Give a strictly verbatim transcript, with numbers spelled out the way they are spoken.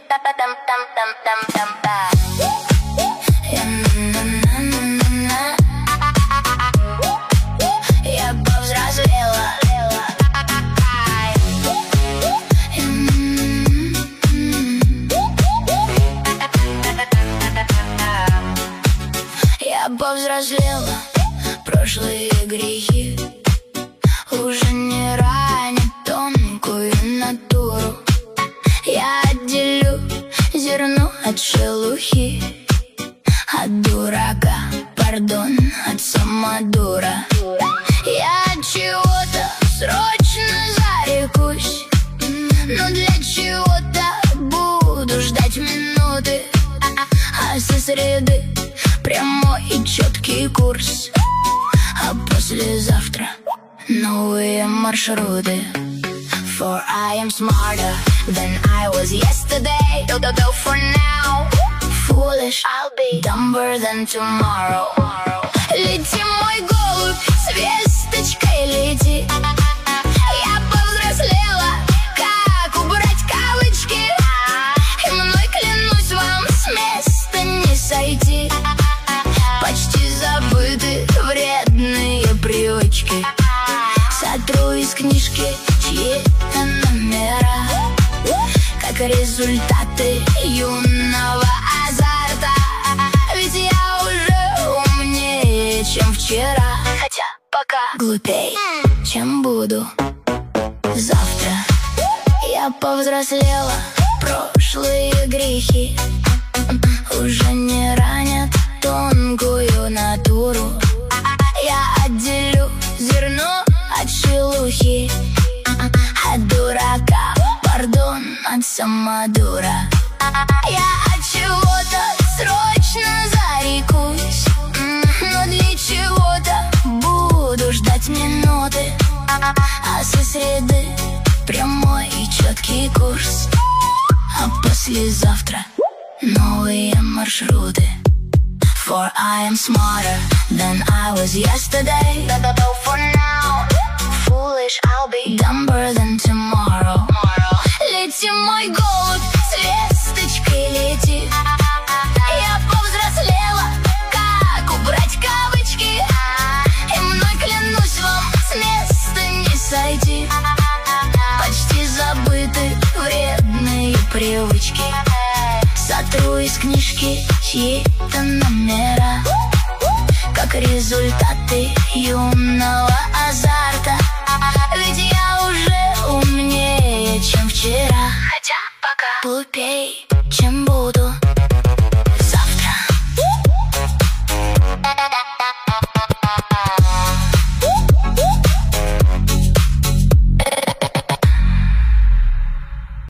Я повзрослела. Я повзрослела. Прошлые грехи уже не ранят тонкую натуру. Я отделю зерно от шелухи, от дурака, пардон, от самодура. Я от чего-то срочно зарекусь, но для чего-то буду ждать минуты, а со среды прямой и четкий курс, а послезавтра новые маршруты. For I am smarter than I was yesterday. Though for now, foolish I'll be, dumber than tomorrow. Лети, мой голубь, с весточкой лети. Я повзрослела, как убрать кавычки, и мной, клянусь вам, с места не сойти. Почти забыты вредные привычки. Сотру из книжки чьи-то номера, как результаты юного азарта. Ведь я уже умнее, чем вчера, хотя пока глупей, чем буду завтра. Я повзрослела. Прошлые грехи уже не ранят тонкую натуру. Я отделю зерно от шелухи, от дурака, пардон, от самодура. Я от чего-то срочно зарекусь, но для чего-то буду ждать минуты, а со среды прямой и четкий курс, а послезавтра новые маршруты. For I am smarter than I was yesterday. Though for now, foolish I'll be, dumber than tomorrow. Лети, мой голубь, с весточкой лети. Я повзрослела, как убрать кавычки, и мной, клянусь вам, с места не сойти. Почти забыты вредные привычки. Сотру из книжки чьи-то номера, как результаты юного азарта. Ведь я уже умнее, чем вчера, хотя пока глупей, чем буду.